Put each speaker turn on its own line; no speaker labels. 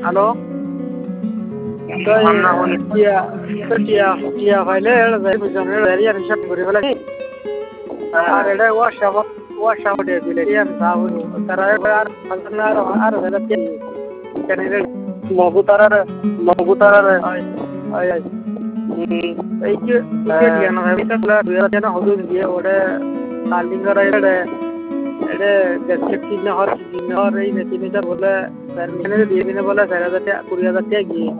hello টিয়া ফাইলে জনের হিসাব করে ফেলে আর এটা ওয়াশাপ দিলে তারা আর মগুতারারে এই যে হদুন দিয়ে ওটা কালিং করা এটা কিনে হর এই মেশিনটা বলে পারমিশনে দিয়ে দিনে বলে 4,000 20,000 টাকা গিয়ে